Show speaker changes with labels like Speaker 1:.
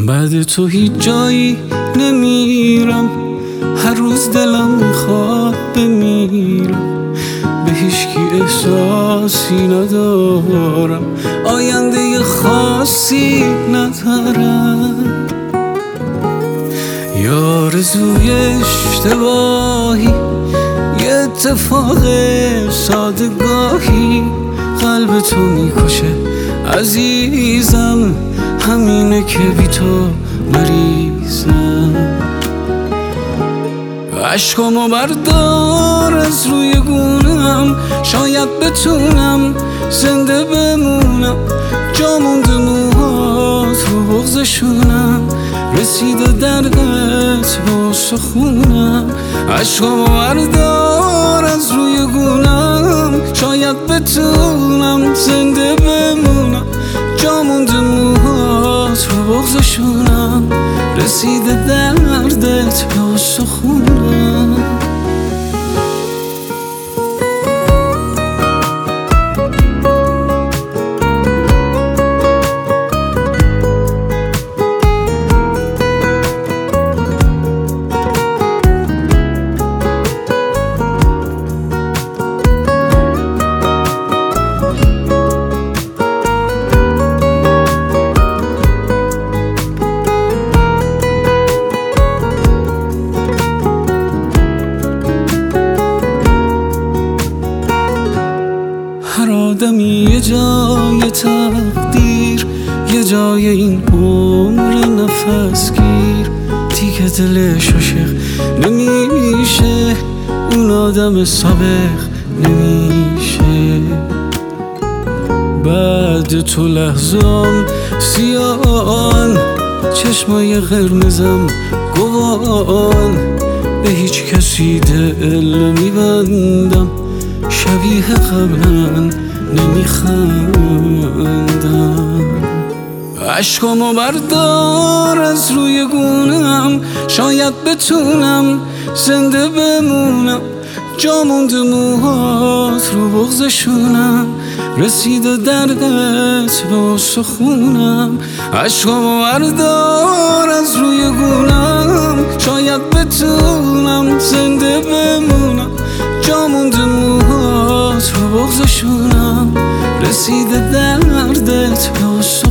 Speaker 1: بعد تو هیچ جایی نمیرم، هر روز دلم میخواد بمیرم، به هیچکی احساسی ندارم، آینده خاصی ندارم. یه آرزوی اشتباهی، یه اتفاق سادگاهی قلب تو میکشه عزیزم، همینه که بی تو مریضم. عشقامو بردار از روی گونم، شاید بتونم زنده بمونم، جا مونده موهات رو بغضشونم، رسیده دردت با سخونم. عشقامو بردار از روی گونم، شاید بتونم زنده بمونم، جا مونده موهات رو بغضشونم، رسیده دردت با سخونم. هر آدمی یه جای تقدیر، یه جای این عمر نفس گیر، دیگه دلش عاشق نمیشه، اون آدم سابق نمیشه. بعد تو لحظام سیان، چشمای قرمزم گوان، به هیچ کسی دل نمیبندم، شبیه قبلا نمیخندم. عشقامو بردار از روی گونم، شاید بتونم زنده بمونم، جا مونده موهات رو بغضشونم، رسیده دردت با سخونم. عشقامو بردار از روی گونم، شاید بتونم زنده بمونم، جا مونده موهات رو بغضشونم، رسیده دردت با سخونم.